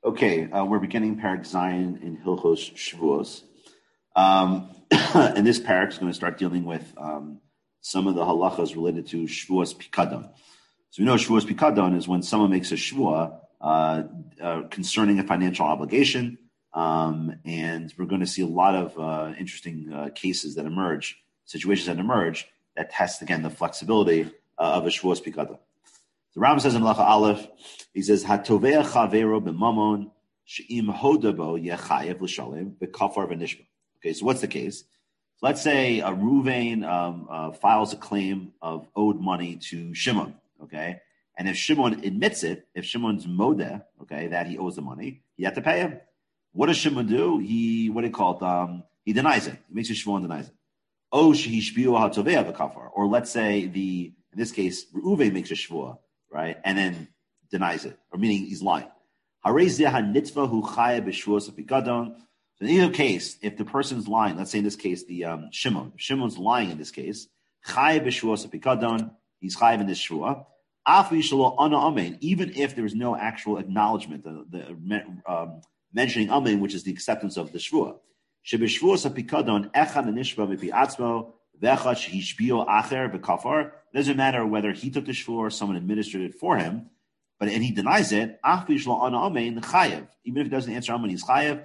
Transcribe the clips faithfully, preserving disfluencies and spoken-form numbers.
Okay, uh, we're beginning Parak Zion in Hilchos Shavuos. Um, and this parak is going to start dealing with um, some of the halachas related to Shavuos Pikadon. So we know Shavuos Pikadon is when someone makes a Shavuah uh, uh, concerning a financial obligation, um, and we're going to see a lot of uh, interesting uh, cases that emerge, situations that emerge that test, again, the flexibility uh, of a Shavuos Pikadon. The Ram says in Halacha Aleph, he says, "Hatovei chavero b'mamon she'im hodabo yechayev l'shalem b'kafar v'nishma." Okay, so what's the case? So let's say a Ruvain um, uh, files a claim of owed money to Shimon. Okay, and if Shimon admits it, if Shimon's modeh, okay, that he owes the money, he had to pay him. What does Shimon do? He what do you call it? Um, he denies it. He makes sure Shimon denies it. Oh, shehishbiu hatovei v'kafar. Or let's say the in this case Ruvain makes a shvuah, right, and then denies it, or meaning he's lying. So in either case, if the person's lying, let's say in this case the um, Shimon, if Shimon's lying in this case, chayav b'shvuos pikadon, he's chayav in this shvuah. Even if there is no actual acknowledgement, the, the um, mentioning amen, which is the acceptance of the shvuah. Shebeshvuos pikadon echad nishba mipiatzmo v'echad shehishbio acher b'kafar. It doesn't matter whether he took the shvuah or someone administered it for him, but and he denies it. Even if he doesn't answer amen, he's chayav.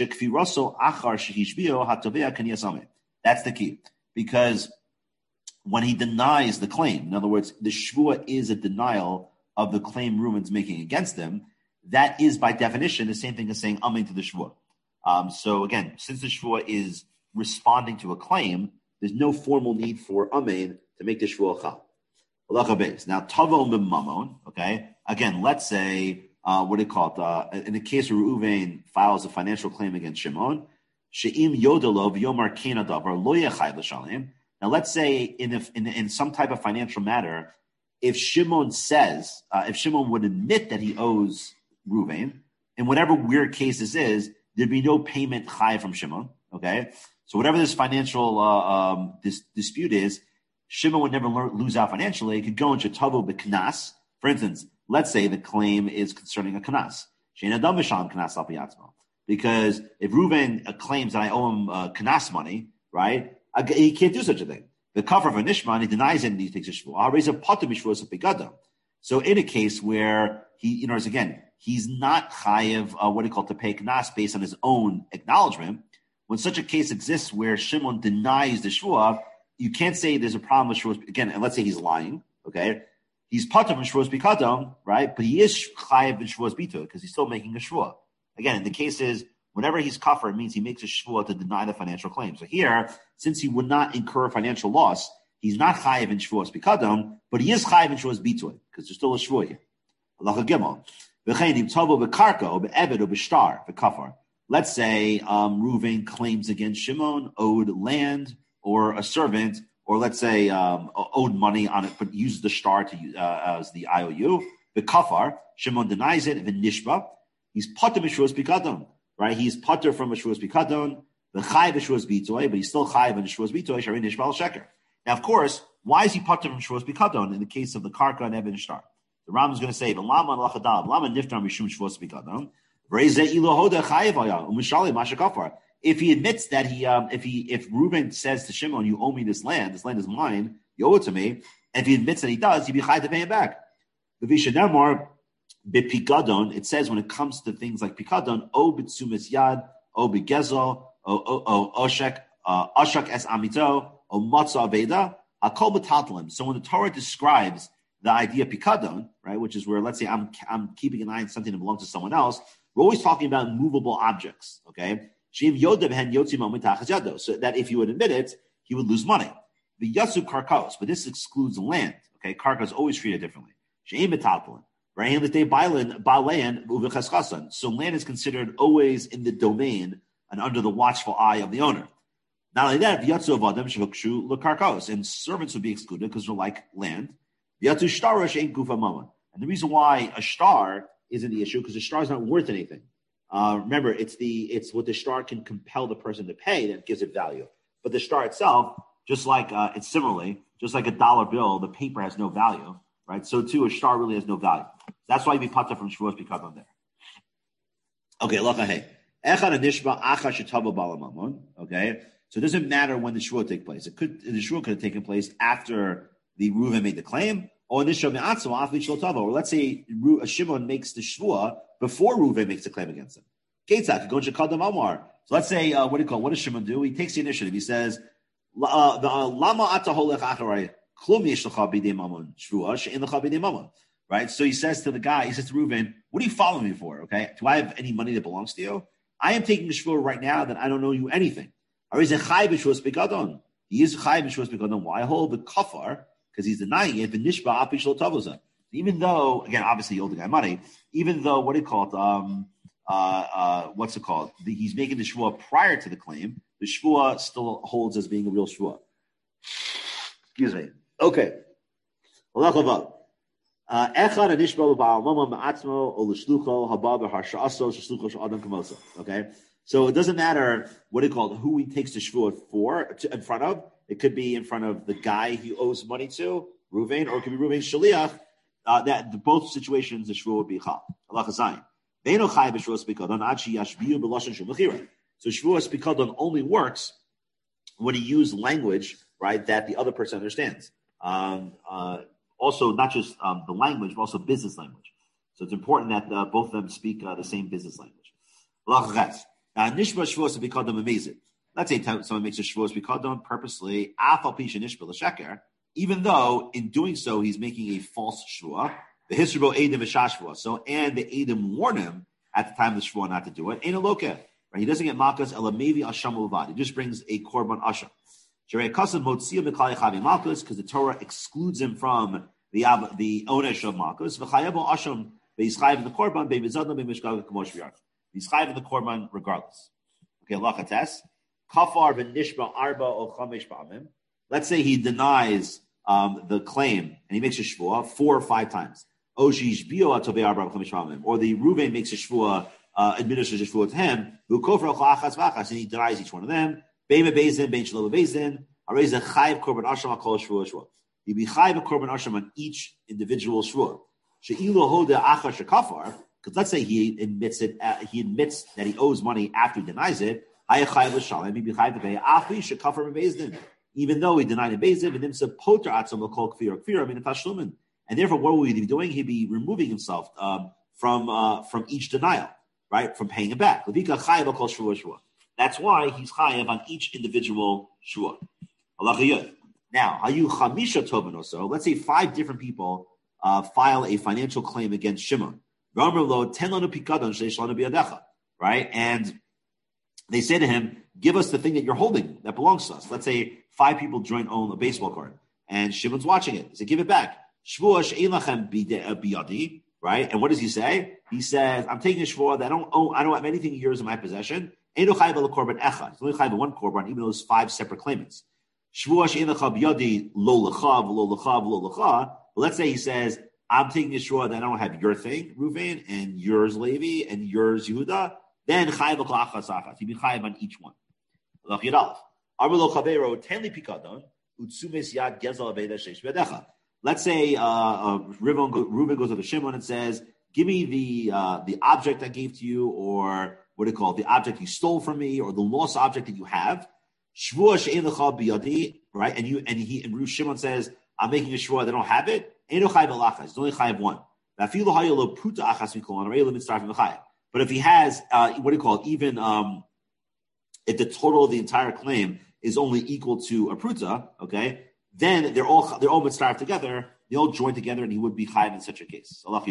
That's the key, because when he denies the claim, in other words, the shvuah is a denial of the claim Reuven's making against him. That is, by definition, the same thing as saying amen to the shvuah. Um, so again, since the shvuah is responding to a claim, there's no formal need for amen to make the shvuah chal. Halacha beis. Now, tavo mamon. Okay. Again, let's say uh, what do you call it? Uh, in the case where Reuven files a financial claim against Shimon, she'im yodelo v'yomar kena davar lo yechayv l'shalem. Now, let's say in, if, in in some type of financial matter, if Shimon says, uh, if Shimon would admit that he owes Reuven, in whatever weird case this is, there'd be no payment chai from Shimon. Okay, so whatever this financial uh, um, this dispute is, Shimon would never learn, lose out financially. It could go into tavo b'knas. For instance, let's say the claim is concerning a knas. Shein adam v'shalom knas al piyatzmo. Because if Reuven claims that I owe him uh, knas money, right, he can't do such a thing. The cover of a nishman, he denies it and he takes a shvuah. I'll raise a potter b'shvuah pikadon. So in a case where he, you know, again, he's not chayev, uh, what do you call it, to pay knas based on his own acknowledgement. When such a case exists where Shimon denies the shvuah, you can't say there's a problem with shvuah. Again, and let's say he's lying, okay? He's potter from shvuah pikadon, right? But he is chayev in shvuah bito because he's still making a shvuah. Again, in the case is, whenever he's kafir, it means he makes a shvuah to deny the financial claim. So here, since he would not incur financial loss, he's not chayiv in shvuah pikadon, but he is chayiv in shvuah bitoy because there's still a shvuah here. Halacha gimel. V'chein tavo b'karka or b'eved or b'shtar v'kafar. Let's say um, Reuven claims against Shimon, owed land or a servant, or let's say um, owed money on it, but uses the shtar to uh, as the I O U. V'kafar. Shimon denies it. V'nishba. He's potter b'shvuah pikadon. Right, he's putter from a shvuas pikadon, the chayiv shvuas bitoy, but he's still chayiv in shvuas bitoy. Sharin nishbal sheker. Now, of course, why is he putter from shvuas pikadon in the case of the karka and even shtar? The Ram is going to say, "Lama lachadav, lama niftar mishum shvuas pikadon, reizeh ilohoda chayiv ayah umishali mashakafar." If he admits that he, um, if he, if Reuven says to Shimon, "You owe me this land. This land is mine. You owe it to me," and if he admits that he does, he'd be chayiv to pay him back. The vishadamar. B'pikadon, it says when it comes to things like pikadon, o b'tzumis yad, o b'gezel, o o oshek, oshak es amito, o matzah aveda, hakol b'tatlim. So when the Torah describes the idea of pikadon, right, which is where, let's say I'm I'm keeping an eye on something that belongs to someone else, we're always talking about movable objects, okay? So that if he would admit it, he would lose money. The yatsu karkos, but this excludes land, okay? Karka is always treated differently. She'im b'tatlim. So land is considered always in the domain and under the watchful eye of the owner. Not only that, and servants would be excluded because they're like land. And the reason why a star isn't the issue because the star is not worth anything. Uh, remember, it's the it's what the star can compel the person to pay that gives it value. But the star itself, just like uh, it's similarly, just like a dollar bill, the paper has no value. Right, so too a star really has no value. That's why we pata from shvuos pikadon there. Okay, look, hey. Echad nishba acha shetava balamamon. Okay, so it doesn't matter when the shvua take place. It could the shvua could have taken place after the Reuven made the claim, or nishba me'atzma afli shlotava. Or let's say Shimon makes the shvua before Reuven makes the claim against him. Ketzak go shekadam amar. So let's say uh, what do you call? What does Shimon do? He takes the initiative. He says, uh, "The lama ata holech acharei klum yesh lecha b'dei mamon shvua she'en lecha b'dei mamon." Right. So he says to the guy, he says to Reuven, "What are you following me for? Okay, do I have any money that belongs to you? I am taking the shvua right now that I don't know you anything." Or is it chai b'shvus begadon? He is chai b'shvus begadon. Why hold the kafar? Because he's denying it. The nishba api shel tavoza. Even though, again, obviously you owe the guy money. Even though what do you call it? Um, uh, uh, what's it called? The, he's making the shvua prior to the claim. The shvua still holds as being a real shvua. Excuse me. Okay. Echad anishba b'al mama ma'atzmo or l'shlucho haba v'harsha'aso shlucho sh'adam kamosa. Okay. So it doesn't matter what it called, who he takes the shvuah for, to, in front of. It could be in front of the guy he owes money to, Reuven, or it could be Reuven's shaliach. Uh, that the, both situations, the shvuah would be chal. Allah chazayin. Ve'eno chai b'shvuah spikadon achi yashbiyu b'lashon shum l'chira. So shvuah spikadon only works when you use language, right, that the other person understands. Um, uh, also, not just um, the language, but also business language. So it's important that uh, both of them speak uh, the same business language. Allah chazayim. Now, nishba shvuos be called them amazing. Let's say someone makes a shvuos be called them purposely, afal pisha nishba l'sheker, even though in doing so he's making a false shvua. The hisrbo edim v'shashvua. So, and the edim warn him at the time of the shvua not to do it. Ain't a loke. Right? He doesn't get makas elamevi asham uvad. He just brings a korban asham. Sherei kasan motzia b'klai chavi makas because the Torah excludes him from the the onesh of makas. V'chayebo asham be'ischayev the korban be'bizadna be'mishkav k'mosh v'yarch. He's chayiv in the korban regardless. Okay, lachates. Kafar v'nishba arba o chamesh ba'amim. Let's say he denies um, the claim and he makes a shvua four or five times. O shishbio atovei arba o chamesh ba'amim. Or the Reuven makes a shvua, uh, administers a shvua to him. V'kofar o chachas v'achas. And he denies each one of them. Bein be'bezin, bein shelo be'bezin. Areza chayiv korban asham akol shvua shvua. He'd be chayiv a korban asham on each individual shvua. She'ilu hoda acha shekafar. Because let's say he admits it, uh, he admits that he owes money after he denies it. Even though he denied it, and therefore, what would he be doing? He'd be removing himself um, from uh, from each denial, right? From paying it back. That's why he's chayav on each individual shua. Now, let's say five different people uh, file a financial claim against Shimon. Right? And they say to him, give us the thing that you're holding that belongs to us. Let's say five people joint own a baseball card and Shimon's watching it. He said, give it back. Right? And what does he say? He says, I'm taking a shvua that I don't own, I don't have anything of yours in my possession. It's only chayv one korban, even though there's five separate claimants. But let's say he says, I'm taking a shvua that I don't have your thing, Reuven, and yours, Levi, and yours, Yehuda. Then chayiv l'klachas achas. He'd be chayiv on each one. Let's say uh, uh, Reuven goes to the Shimon and says, "Give me the uh, the object I gave to you, or what do you call it, the object you stole from me, or the lost object that you have." Shvua she'en lecha biyadi, right? And you and he and Shimon says, "I'm making a shvua that I don't have it." It's only chayiv one. But if he has, uh, what do you call it, even um, if the total of the entire claim is only equal to a pruta, okay, then they're all they're all mitzvah together, they all join together, and he would be chayiv in such a case. But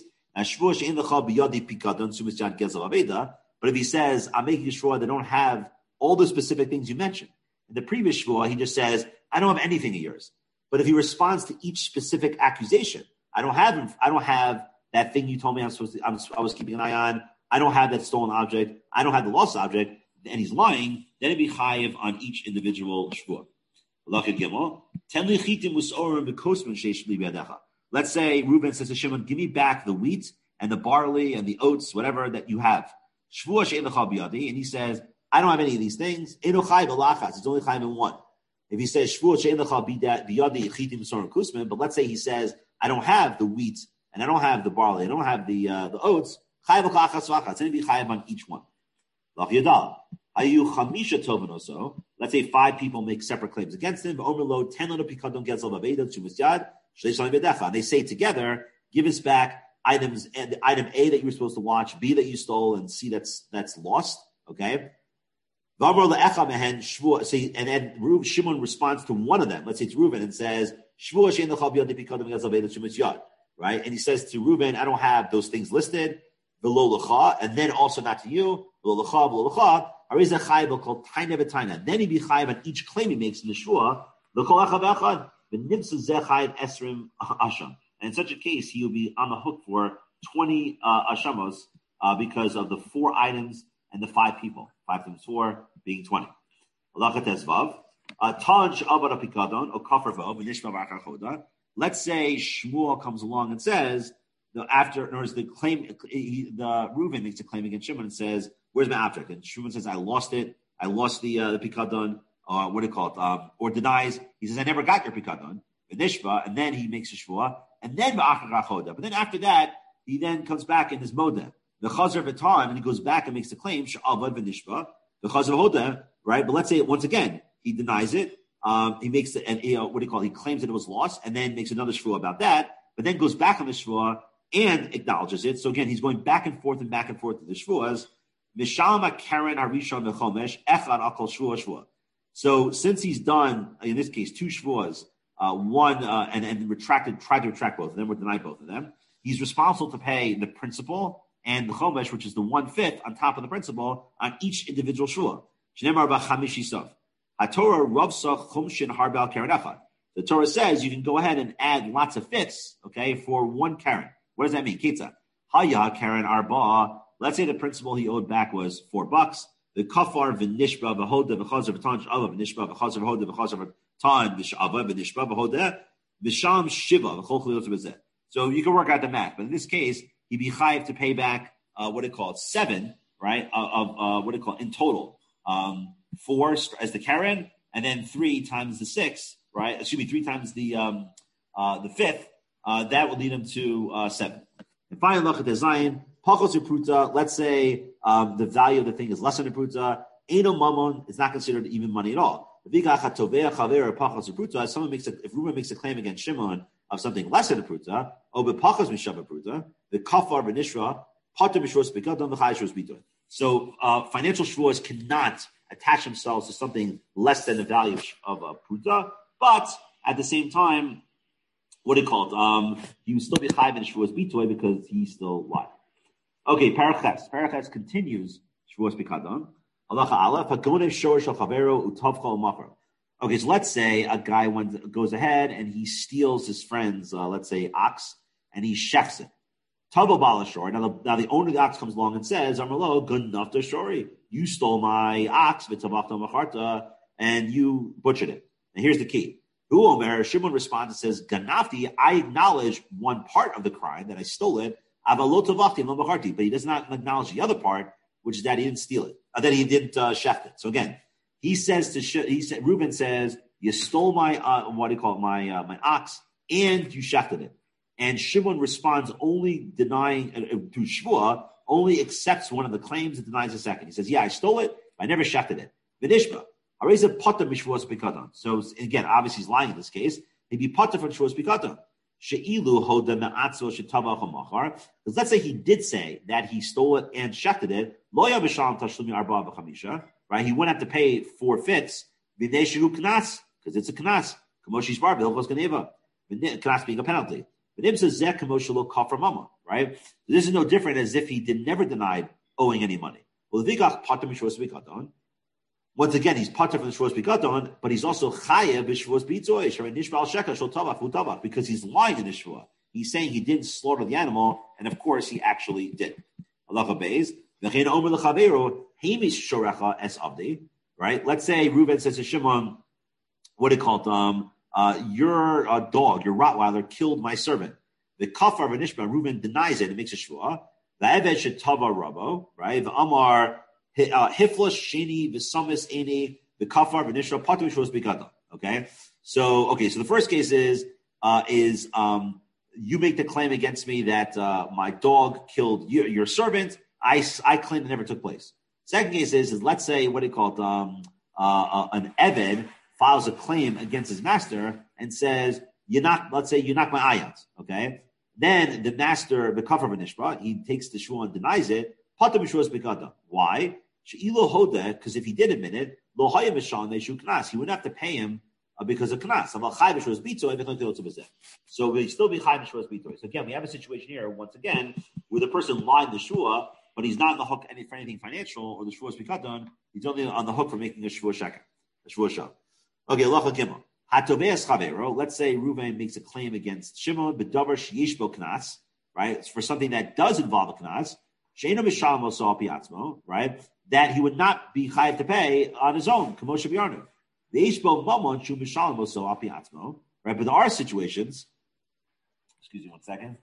if he says, I'm making a shvua that don't have all the specific things you mentioned, in the previous shvua, he just says, I don't have anything of yours. But if he responds to each specific accusation, I don't have, I don't have that thing you told me I'm supposed to, I'm, I was keeping an eye on. I don't have that stolen object. I don't have the lost object. And he's lying. Then it'd be chayiv on each individual shvua. Let's say Reuben says to Shimon, give me back the wheat and the barley and the oats, whatever that you have. And he says, I don't have any of these things. It's only chayiv in one. If he says, but let's say he says, I don't have the wheat and I don't have the barley, I don't have the uh, the oats, Chayav l'achas v'achas. Then he'd be chayav on each one. Lach yadal. Ayu chamisha tovan also. Let's say five people make separate claims against him. Omer lo ten lo pikadon gezel v'aveda tzumas yad shleish l'im bedecha. They say together, give us back items and item A that you were supposed to watch, B that you stole, and C that's that's lost. Okay. And then Shimon responds to one of them. Let's say it's Reuben and says, right? And he says to Reuben, I don't have those things listed. And then also not to you. Then he'd be chayiv on each claim he makes in the shua. And in such a case, he will be on the hook for twenty uh, ashamos uh, because of the four items and the five people. Five times four being twenty. Let's say Shmuel comes along and says, the after, or the claim, he, the Reuven makes a claim against Shimon and says, "Where's my object?" And Shimon says, "I lost it. I lost the uh, the pikadon, or what do you call it? Um, or denies. He says, "I never got your pikadon." And then he makes a shvua, and then but then after that, he then comes back in his moda. The chazer v'tar, and he goes back and makes the claim sh'avad v'nishba. The chazer hoda, right? But let's say once again he denies it. Um, he makes the and you know, what do you call it? He claims that it was lost, and then makes another shvua about that. But then goes back on the shvua and acknowledges it. So again, he's going back and forth and back and forth to the shvuas. Mishalma Karen Harishon v'chomesh echad akol shvua shvua. So since he's done in this case two shvuas. Uh, one uh, and, and retracted, tried to retract both of them, or deny both of them. He's responsible to pay the principal and the chomesh, which is the one fifth on top of the principal on each individual shua. The Torah says you can go ahead and add lots of fifths, okay, for one karen. What does that mean? Ketza haya karen arba. Let's say the principal he owed back was four bucks. The kafar v'nishba v'hoda v'chazer v'tanj ava v'nishba v'chazer v'hoda v'chazer Tan v'shava v'nishba v'hoda v'sham shiva v'chol chalilot b'zeh. So you can work out the math, but in this case, he'd be chayiv to pay back uh, what it called seven, right? Of uh, what it called in total, um, four as the karen, and then three times the six, right? Excuse me, three times the um, uh, the fifth. Uh, that would lead him to uh, seven. And finally, look at the Zion pachos upruta. Let's say um, the value of the thing is less than a pruta. Eno mamon is not considered even money at all. If someone makes a, if Reuben makes a claim against Shimon of something less than a pruta, the kafar v'nishra pater b'shvus b'gadon v'chayishvus b'doin. So uh, financial shvuas cannot attach themselves to something less than the value of a pruta, but at the same time, what do you call it? Um, he would still be chayv in shvuas b'toy because he's still alive. Okay, paraches. Paraches continues shvuas b'gadon. Okay, so let's say a guy went, goes ahead and he steals his friend's, uh, let's say, ox, and he chefs it. Tavo balashor. Now the, now the owner of the ox comes along and says, Amrlo, good enough to shori. You stole my ox, and you butchered it. And here's the key. Who Omer, Shimon responds and says, Ganafti, I acknowledge one part of the crime, that I stole it, but he does not acknowledge the other part, which is that he didn't steal it, or that he didn't uh, chef it. So again, he says to he said Reuben says, "You stole my uh, what do you call it, my uh, my ox, and you shefted it." And Shimon responds, only denying uh, to Shvua, only accepts one of the claims and denies the second. He says, "Yeah, I stole it, but I never shefted it." V'nishba, areza potter mishvuas b'katan. So again, obviously he's lying in this case. He'd be potter from shvuas b'katan. She'ilu hoda me'atzo shetavach hamachar. Because let's say he did say that he stole it and shefted it. Lo yabisham tashlumi arba v'chamisha. Right? He wouldn't have to pay four fifths. B'nei shehu knas, because it's a knas. Kamoshi's bar b'hilchos ganeva. Knas being a penalty. B'nim says zeh kamoshelo kafar mama. Right? This is no different as if he did never denied owing any money. Well, the vigach pater mishvos b'katan. Once again, he's pater from the shvos b'katan, but he's also chayev b'shvos b'itzoy sharei nishbal sheka shel tavach v'tavach, because he's lying in the shvua. He's saying he didn't slaughter the animal, and of course he actually did. Allah beis v'chein omer lechaveru hamish shorecha es avdi. Right? Let's say Reuben says to Shimon, what do you call it? Um, uh, your uh, dog, your Rottweiler, killed my servant. The kafar v'nishba, Reuben denies it and makes a shvua. The eved shetava rabo. Right? The amar. Hiflas sheni v'samis eni the kafar v'nishra patu shvos b'gadol. Okay, so okay, so the first case is uh, is um, you make the claim against me that uh, my dog killed your, your servant. I, I claim it never took place. Second case is, is let's say, what do you call it? Um, uh, uh, an Eved files a claim against his master and says, you knock, let's say you knock my eye out, okay? Then the master, the kafar v'nishba, he takes the shua and denies it. Pata b'shuas b'gada. Why? She'ilo hoda, because if he did admit it, lo haya mishan neishu knas. He wouldn't have to pay him uh, because of knas. So we still be chai b'shuas bito. So again, we have a situation here, once again, where the person lied the shua, but he's not on the hook any, for anything financial, or the shua is b'kadon. He's only on the hook for making a shua sheker, a shua shah. Okay, lacha gimel. Hatobeas chavero. Let's say Reuven makes a claim against Shimon, b'davar sheyish bo knas, right? It's for something that does involve a knas. She'eno mishalom oso al pi atzmo, right? That he would not be chayav to pay on his own. Kamosha b'yarnu. V'yish bo mamon shu mishalom oso al pi atzmo, right? But there are situations. Excuse me one second.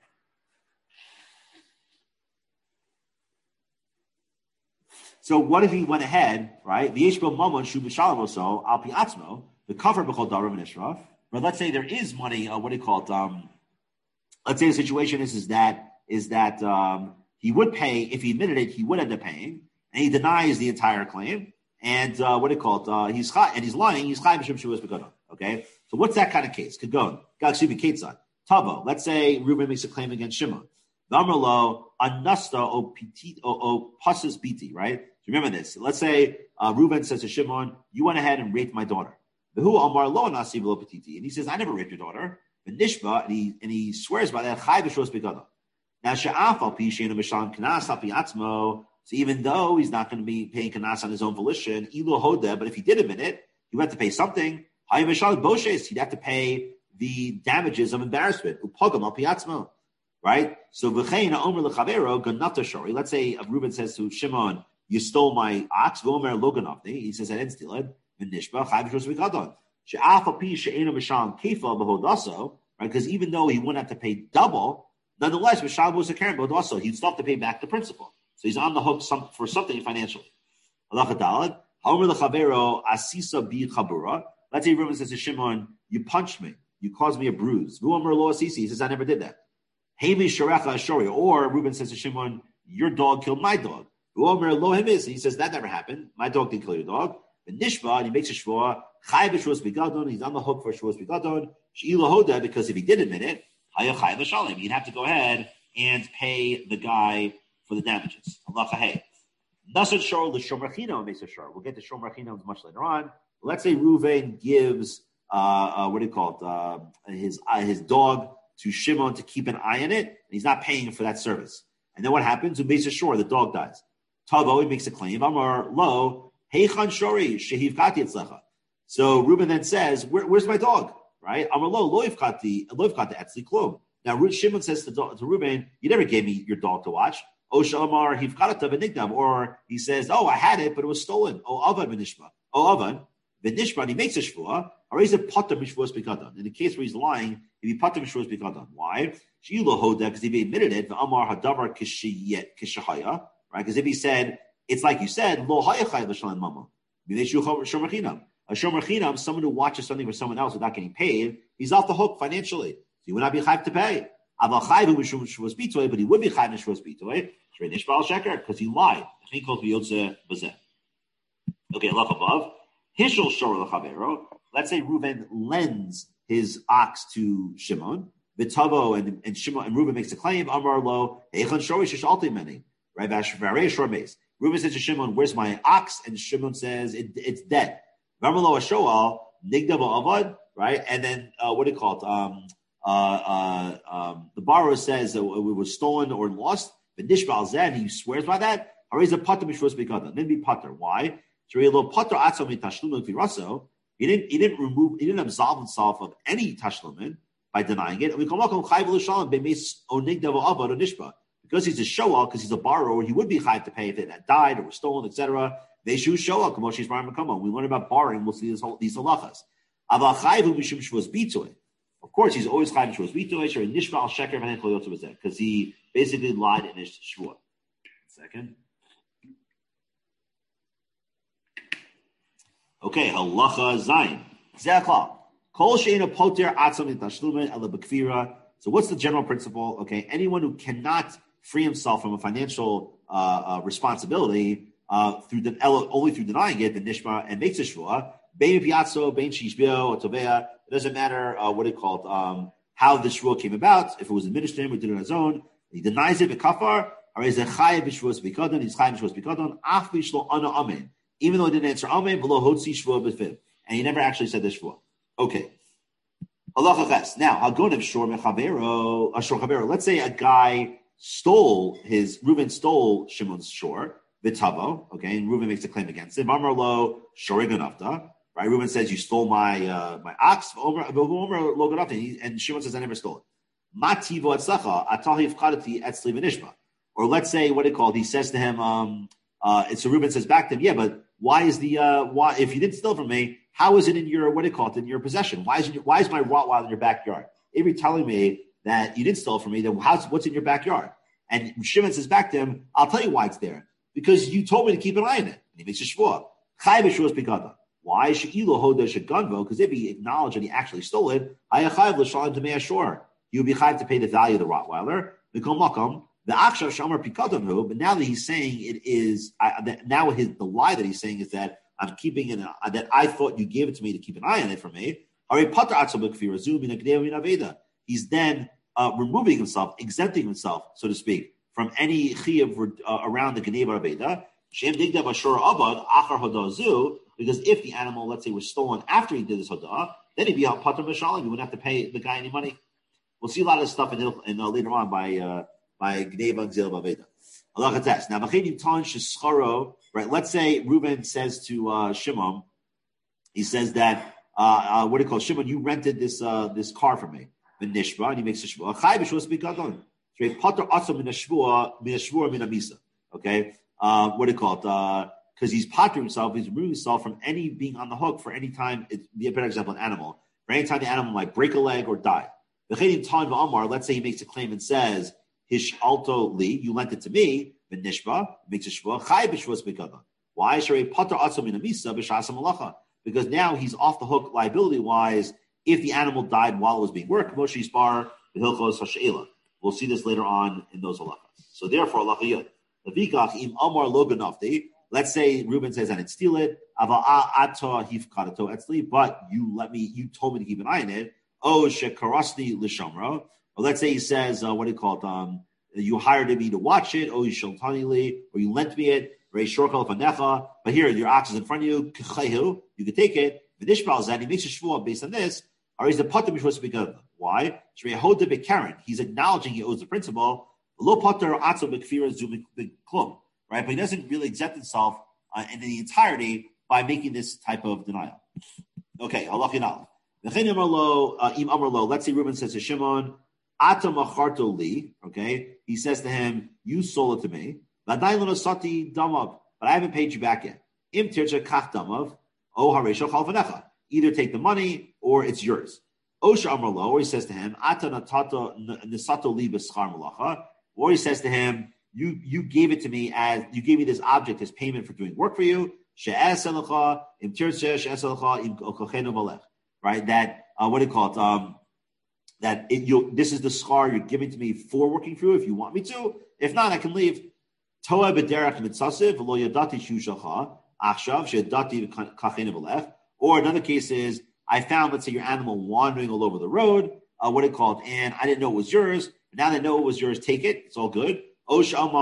So what if he went ahead, right? V'yish bo mamon shu mishalom oso al pi atzmo. The cover b'chol darim v'nishra. But let's say there is money. Uh, what do you call it? Um, let's say the situation is is that is that um, he would pay if he admitted it. He would end up paying, and he denies the entire claim. And uh, what do you call it? Uh, he's chai, and he's lying. He's chai b'shem shuas b'gadol. Okay, so what's that kind of case? Could go. Gagsubi ketzad tavo. Let's say Reuben makes a claim against Shimon. V'amrlo anasta o petit o pasas biti. Right. Remember this. Let's say uh, Reuben says to Shimon, "You went ahead and raped my daughter." Who Amar lo nasi v'lo petiti, and he says, "I never raped your daughter." But Nishba, and he and he swears by that. Chai b'shos b'gadol. Now she'af al pi she'enu mishalim kanas al pi atzmo. So even though he's not going to be paying kanas on his own volition, ilu hoda, but if he did admit it, he would have to pay something. Hay mishalim boshes, he'd have to pay the damages of embarrassment. Upogam al pi atzmo, right? So v'chein omer lechavero ganata shori. Let's say Reuben says to Shimon, "You stole my ox." V'omer lo ganavni. He says, "I didn't steal it." Right, because even though he wouldn't have to pay double, nonetheless, was a Karen, but also he'd still have to pay back the principal. So he's on the hook some, for something financially. Let's say Reuben says to Shimon, "You punched me, you caused me a bruise." He says, "I never did that." Or Reuben says to Shimon, "Your dog killed my dog." He says, "That never happened. My dog didn't kill your dog." And Nishba, and he makes a shvua, chai b'shvus b'gadon, he's on the hook for shvus b'gadon, she'ila hoda, because if he did admit it, haya chai l'shalim, he'd have to go ahead and pay the guy for the damages. Allah chahei. Nasr shor l'shomer chino makes a shor. We'll get to shomer chino much later on. Let's say Reuven gives, uh, uh, what do you call it, uh, his uh, his dog to Shimon to keep an eye on it, and he's not paying for that service. And then what happens? Who makes a shor? The dog dies. Tavo, he makes a claim. Amar lo. Heichan shori shehivkati etzlecha. So Reuben then says, Where, "Where's my dog?" Right? Amar lo loivkati loivkati etzli klum. Now Shimon says to, to Reuben, "You never gave me your dog to watch." O shamar hivkata v'nigdam. Or he says, "Oh, I had it, but it was stolen." O avan v'nishma. O avan v'nishma. And he makes a shvua. Or he's a pater mishvuas b'gadon. In the case where he's lying, he'd be pater mishvuas b'gadon. Why? Sheilo hoda, because if he admitted it, v'amar hadavar kishahaya. Right? Because if he said, it's like you said, lo hayachai l'shalim mama. Shomer chinam. A shomer chinam, someone who watches something for someone else without getting paid, he's off the hook financially. So he would not be chayv to pay. Aval chayv b'shum shvus bitoy, but he would be chayv in shvus bitoy. Shrei nishbal sheker, because he lied. Okay, look above. Hishol shor l'chavero. Let's say Reuven lends his ox to Shimon. V'tavo and and Shimon and Reuven makes a claim. Amar lo eichan shori shishalti meni. Right, v'ashrei shor base. Reuben says to Shimon, "Where's my ox?" And Shimon says, it, "It's dead." Ramalo Ashoal, Nigdav Avad, right? And then uh, what do you call it? Um, uh, uh, um, the borrower says that it was stolen or lost. But Nishbal Zed, he swears by that. Or he's a pater mishvus b'gadon. Then be pater. Why? He didn't. He didn't remove. He didn't absolve himself of any tashlumin by denying it. Because he's a shoal, because he's a borrower, he would be chayv to pay if it had died or was stolen, et cetera. They shoot shoal. We learn about borrowing. We'll see this whole, these halachas. Of course, he's always chayv shvus bitoy or nishbal sheker v'hen koyotzu b'zeh, because he basically lied in his shvua. Second. Okay, halacha zayin. Zeh klal. Kol she'ena poter atzam l'tashlumin ela b'kfira So what's the general principle? Okay, anyone who cannot free himself from a financial uh, uh, responsibility uh, through the only through denying it, the nishma and makes a shvua. Bein piazzo, bein shishbio, tovea. It doesn't matter uh, what it called, um, how the shvua came about. If it was administered or did it on his own, he denies it. Bekafar. He's chayav b'shvuas b'kadon. He's chayav b'shvuas b'kadon. Af b'shlo ana amen. Even though he didn't answer amen, below hotzi shvua b'fiv, and he never actually said the shvua. Okay. Halacha ches. Now, hagonim shor mechavero, a shor chavero. Let's say a guy stole his Reuben stole Shimon's shor v'tavo. Okay, and Reuben makes a claim against him. Amar lo shoriganavta. Right, Reuben says you stole my uh, my ox. And Shimon says I never stole it. Mativo etzlacha atahi ifkadati etzli v'nishma. Or let's say what it called. He says to him, um, uh, and so Reuben says back to him, yeah, but why is the uh, why if you didn't steal from me? How is it in your what it called in your possession? Why is it, why is my Rottweiler in your backyard? If you're telling me that you didn't steal from me, then how's what's in your backyard? And Shimon says back to him, I'll tell you why it's there because you told me to keep an eye on it. And he makes a shvua. Chai b'shuas b'gada. Why she'ilu hoda sheganvo? Because if he acknowledged that he actually stole it, hayachayiv l'shalim tamei ashor. He would be chayiv to pay the value of the Rottweiler. Mikol makom. The akshav shamar pikadonhu, but now that he's saying it is, I, that now his the lie that he's saying is that I'm keeping it, uh, that I thought you gave it to me to keep an eye on it for me. He's then uh, removing himself, exempting himself, so to speak, from any chiyuv uh, around the Geneva Aveda. Because if the animal, let's say, was stolen after he did this hodah, then he'd be out pater b'shalim. You wouldn't have to pay the guy any money. We'll see a lot of stuff in, in uh, later on by uh, by Geneva and Zil Aveda. Allah test. Now, right? Let's say Reuben says to uh, Shimon, he says that uh, uh, what do you call Shimon? You rented this uh, this car from me, the nishba, and he makes a shvua. Chai b'shvua b'kadon. Pater atzam min shvua min shvua min amisa. Okay, uh, what do you call it? Because uh, he's patering himself, he's removing himself from any being on the hook for any time. It's be a better example, an animal. For any time the animal might break a leg or die. Let's say he makes a claim and says, Hish alto li, you lent it to me. Nishba makes a shvua. Chai b'shvuas b'kadon. Why? Sharei pater atzam min amisa b'shasam malacha. Because now he's off the hook liability wise if the animal died while it was being worked. Moshe Yisbar b'hilchos hasheila. We'll see this later on in those halachas. So therefore, halacha yud. Levikach im amar lo ganavti. Let's say Reuben says I didn't steal it. Ava ata hifkadato etzli. But you let me. You told me to keep an eye on it. Oh shekarasni l'shamra. Or let's say he says uh, what do you call it? Um, You hired me to watch it, or you or you lent me it, but here your ox is in front of you, you can take it. He makes a shvua based on this. Or is the potter supposed to be good? Why? He's acknowledging he owes the principal. Right, but he doesn't really accept himself uh, in the entirety by making this type of denial. Okay, let's say Reuben says to Shimon, Ata macharto li, okay, he says to him, you sold it to me, but I haven't paid you back yet. Im tircha kach damav, o haresha chalvanecha. Either take the money or it's yours. Osha amrlo, or he says to him, Ata natato nesato li b'schar malacha, or he says to him, you you gave it to me as, you gave me this object as payment for doing work for you. She'es elacha, im tircha she'es elacha, im okochenu malech. Right, that, uh, what do you call it, um, that it, you this is the scar you're giving to me for working for you if you want me to. If not, I can leave. Or another case is, I found, let's say, your animal wandering all over the road, uh, what it called, and I didn't know it was yours. Now that I know it was yours, take it. It's all good. Or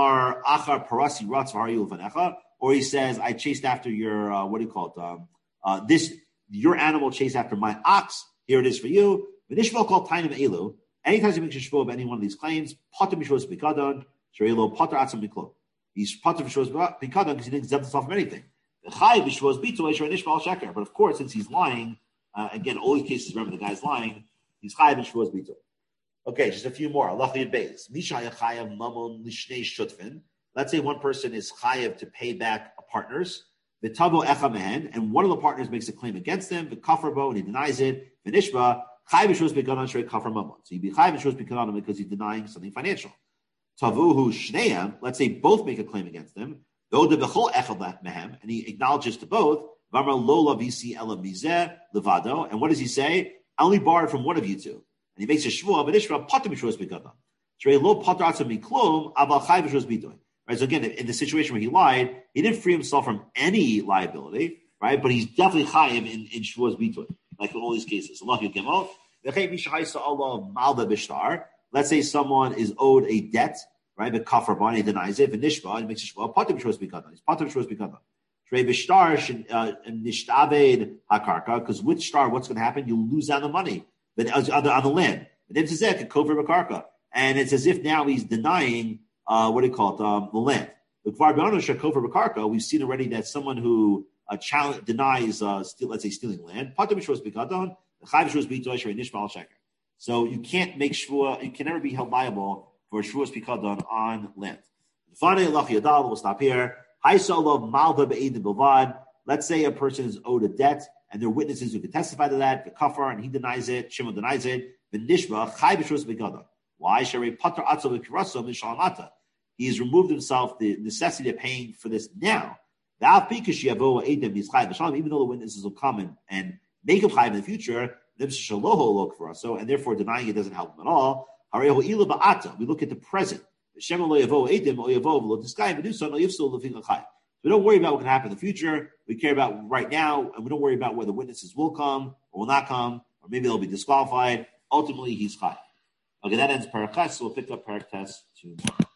he says, I chased after your, uh, what do you call it, um, uh, this, your animal chased after my ox. Here it is for you. V'nishma called tainim elu. Anytime he makes a shvua of any one of these claims, pater b'shvus b'kadon, shreilo pater atzam b'klom. He's pater b'shvus b'kadon because he didn't exempt himself from anything. V'chai b'shvus b'ito esher nishma al sheker. But of course, since he's lying, uh, again, all these cases, remember the guy's lying. He's chai b'shvus b'ito. Okay, just a few more. Allah beis. Misha yachayav mamon lishnei shutfin. Let's say one person is chayav to pay back partners. V'tavo echa mehen, and one of the partners makes a claim against him. V'kafarbo, and he denies it. V'nishba. So you'd be chayv b'shvus b'kadanon because he's denying something financial. Tavuhu shneim, let's say both make a claim against him, and he acknowledges to both. And what does he say? I only borrowed from one of you two. he makes a shvua, but ishva pater b'shvus b'gadol. Shrei lo pater atzam miklum, aval chai b'shvus b'doy. Right. So again, in the situation where he lied, he didn't free himself from any liability, right? But he's definitely chayiv in in shvuas b'doy, like in all these cases. Let's say someone is owed a debt, right? But kafar b'ani denies it, and nishba, and makes a shvua pater b'shvus b'gadol. He's pater b'shvus b'gadol. Because with shtar, what's going to happen? You'll lose out on the money, but on the, on the land. And it's as if now he's denying, uh, what do you call it, um, the land. We've seen already that someone who uh, challenge, denies, uh, steal, let's say, stealing land. So you can't make shvua, you can never be held liable for shvuas pikadon on land. We'll stop here. Let's say a person is owed a debt, and there are witnesses who can testify to that. The kafar, and he denies it. Shimon denies it. Why? He has removed himself the necessity of paying for this now. Even though the witnesses will come and, and make him chayv in the future, so and therefore denying it doesn't help him at all. We look at the present. We don't worry about what can happen in the future. We care about right now, and we don't worry about whether witnesses will come or will not come, or maybe they'll be disqualified. Ultimately, he's chayv. Okay, that ends Parak Ches. So we'll pick up Parak Tes tomorrow.